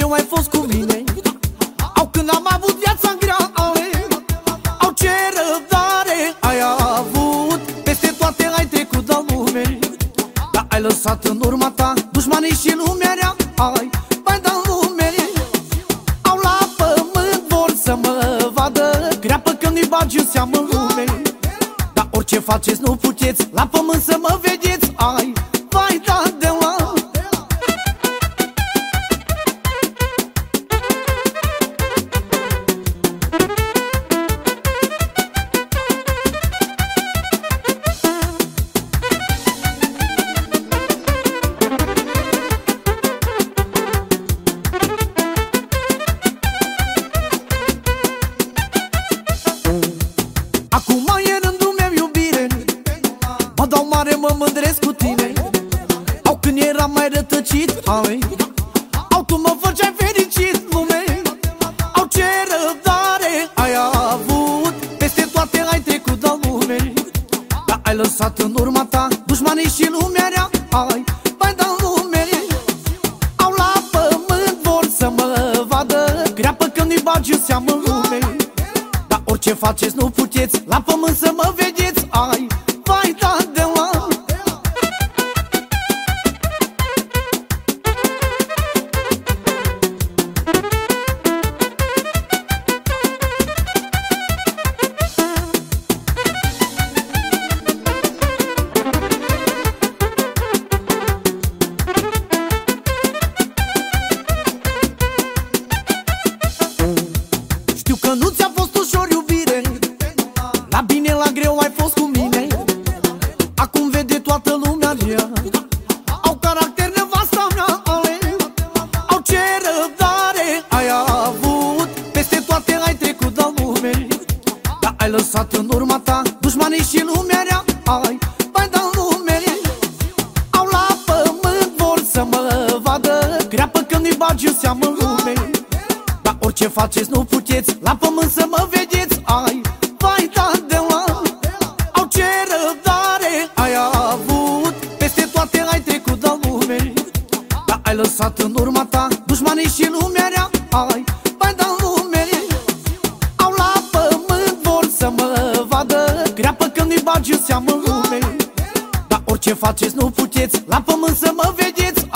greu ai fost cu mine. Au când am avut viața grea, au ce răbdare ai avut. Peste toate ai trecut de lume, dar ai lăsat în urma ta dușmanii și lumea rea. Ai mai de lume, au la pământ, vor să mă vadă creapă când nu-i bagi în seamă în lume. Dar orice faceți nu puteți la pământ să mă vedeți. Ai vai da de la mă mândresc cu tine. Au când eram mai rătăcit, au tu mă făceai fericit, lume. Au ce răbdare ai avut, peste toate ai trecut de lume, dar ai lăsat în urma ta dușmanii și lumea rea. Ai mai de lume, au la pământ, vor să mă vadă creapă când nu-i bagi în seamă în lume. Dar orice faceți nu puteți la pământ să mă vedeți. Ai vai da de la că nu ți-a fost ușor, iubire, la bine, la greu ai fost cu mine. Acum vede toată lumea rea, au caracter nevasta mea, au ce răbdare ai avut, peste toate ai trecut de lume, dar ai lăsat în urma ta dușmanii și lumea rea. Ai mai de lume, au la pământ, vor să mă vadă creapă când nu-i bagi în seamă în lume. Dar orice faceți nu puteți la pământ să mă vedeți. Ai vai da de la au ce răbdare ai avut, peste toate ai trecut de lume, dar ai lăsat în urma ta dușmanii și lumea rea. Ai vai de lume, au la pământ, vor să mă vadă creapă când nu-i bagi în seamă în lume, dar orice faceți nu puteți la pământ să mă vedeți.